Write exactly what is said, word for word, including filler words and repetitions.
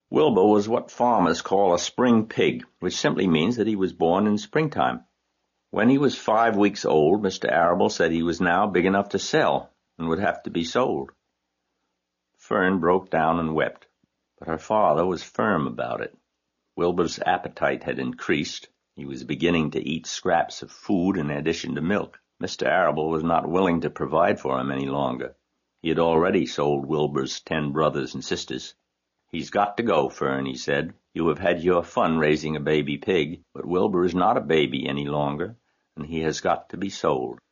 Wilbur was what farmers call a spring pig, which simply means that he was born in springtime. When he was five weeks old, Mister Arable said he was now big enough to sell and would have to be sold. Fern broke down and wept, but her father was firm about it. Wilbur's appetite had increased. He was beginning to eat scraps of food in addition to milk. Mister Arable was not willing to provide for him any longer. He had already sold Wilbur's ten brothers and sisters. "He's got to go, Fern," he said. "You have had your fun raising a baby pig, but Wilbur is not a baby any longer, and he has got to be sold."